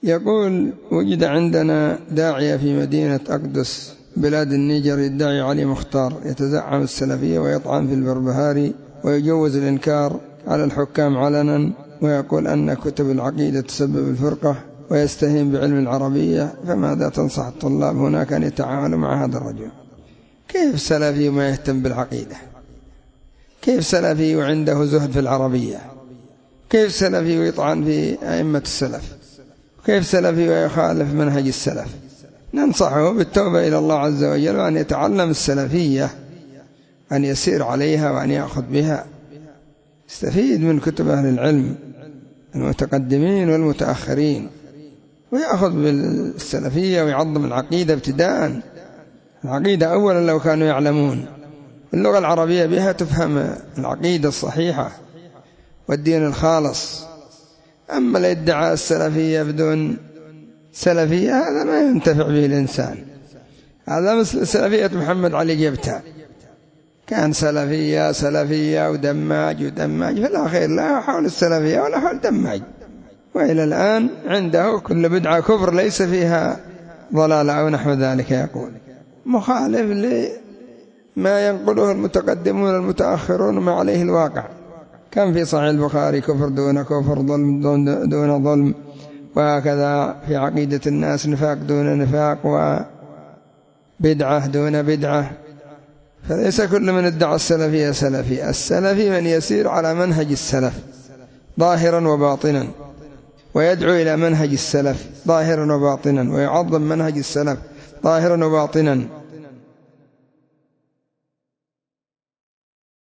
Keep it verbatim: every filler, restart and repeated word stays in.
يقول: وجد عندنا داعية في مدينة أقدس بلاد النيجر يدعي علي مختار، يتزعم السلفية ويطعن في البربهاري ويجوز الإنكار على الحكام علنا، ويقول أن كتب العقيدة تسبب الفرقة، ويستهين بعلم العربية. فماذا تنصح الطلاب هناك أن يتعاملوا مع هذا الرجل؟ كيف سلفي ما يهتم بالعقيدة؟ كيف سلفي وعنده زهد في العربية؟ كيف سلفي ويطعن في أئمة السلف؟ كيف سلفي ويخالف منهج السلف؟ ننصحه بالتوبة إلى الله عز وجل، وأن يتعلم السلفية، أن يسير عليها وأن يأخذ بها، يستفيد من كتب أهل العلم المتقدمين والمتأخرين، ويأخذ بالسلفية ويعظم العقيدة ابتداء. العقيدة أولا لو كانوا يعلمون اللغة العربية بها تفهم العقيدة الصحيحة والدين الخالص. أما الادعاء السلفية بدون سلفية هذا ما ينتفع به الإنسان. هذا مثل سلفية محمد علي جبتة، كان سلفية سلفية ودماج ودماج، في الأخير لا حول السلفية ولا حول دماج، وإلى الآن عنده كل بدعة كفر ليس فيها ضلال أو نحو ذلك. يقول مخالف لما ينقله المتقدمون المتأخرون ما عليه الواقع. كان في صحيح البخاري كفر دون كفر، ظلم دون ظلم، وهكذا في عقيدة الناس نفاق دون نفاق، وبدعة دون بدعة. فليس كل من ادعى السلفية سلفي. السلفي من يسير على منهج السلف ظاهرا وباطنا، ويدعو إلى منهج السلف ظاهرا وباطنا، ويعظم منهج السلف ظاهرا وباطنا،